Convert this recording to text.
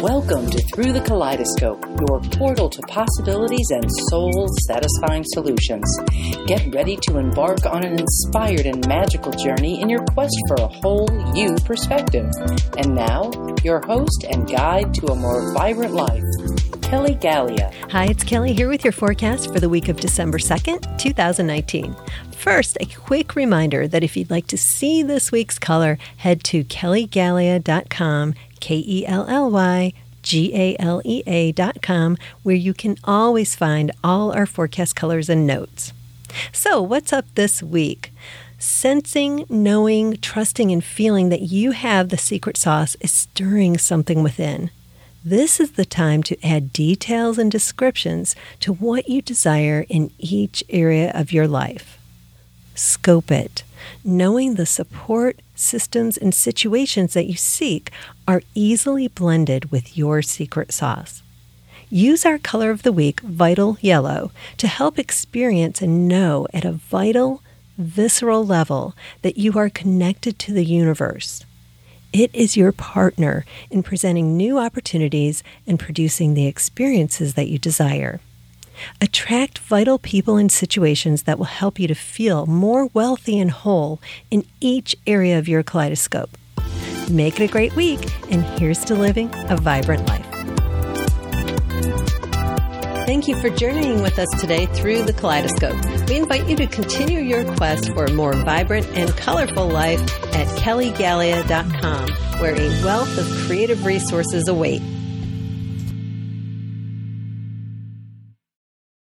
Welcome to Through the Kaleidoscope, your portal to possibilities and soul-satisfying solutions. Get ready to embark on an inspired and magical journey in your quest for a whole you perspective. And now, your host and guide to a more vibrant life, Kelly Galea. Hi, it's Kelly here with your forecast for the week of December 2nd, 2019. First, a quick reminder that if you'd like to see this week's color, head to kellygalea.com, KELLYGALEA.com, where you can always find all our forecast colors and notes. So, what's up this week? Sensing, knowing, trusting, and feeling that you have the secret sauce is stirring something within. This is the time to add details and descriptions to what you desire in each area of your life. Scope it. Knowing the support, systems, and situations that you seek are easily blended with your secret sauce. Use our color of the week, Vital Yellow, to help experience and know at a vital, visceral level that you are connected to the universe. It is your partner in presenting new opportunities and producing the experiences that you desire. Attract vital people and situations that will help you to feel more wealthy and whole in each area of your kaleidoscope. Make it a great week, and here's to living a vibrant life. Thank you for journeying with us today through the kaleidoscope. We invite you to continue your quest for a more vibrant and colorful life at kellygalea.com, where a wealth of creative resources await.